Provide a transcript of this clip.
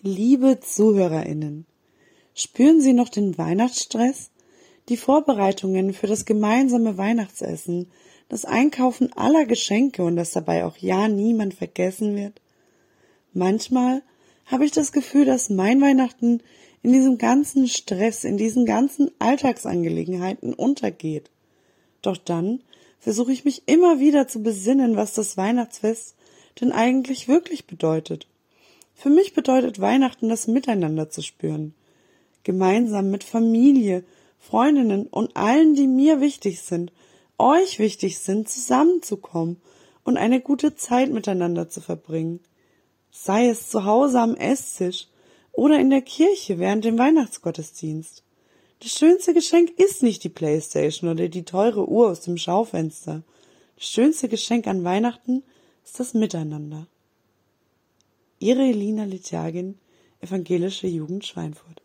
Liebe ZuhörerInnen, spüren Sie noch den Weihnachtsstress? Die Vorbereitungen für das gemeinsame Weihnachtsessen, das Einkaufen aller Geschenke und dass dabei auch ja niemand vergessen wird? Manchmal habe ich das Gefühl, dass mein Weihnachten in diesem ganzen Stress, in diesen ganzen Alltagsangelegenheiten untergeht. Doch dann versuche ich mich immer wieder zu besinnen, was das Weihnachtsfest denn eigentlich wirklich bedeutet. Für mich bedeutet Weihnachten, das Miteinander zu spüren. Gemeinsam mit Familie, Freundinnen und allen, die mir wichtig sind, euch wichtig sind, zusammenzukommen und eine gute Zeit miteinander zu verbringen. Sei es zu Hause am Esstisch oder in der Kirche während dem Weihnachtsgottesdienst. Das schönste Geschenk ist nicht die Playstation oder die teure Uhr aus dem Schaufenster. Das schönste Geschenk an Weihnachten ist das Miteinander. Ihre Elina Litjagin, Evangelische Jugend Schweinfurt.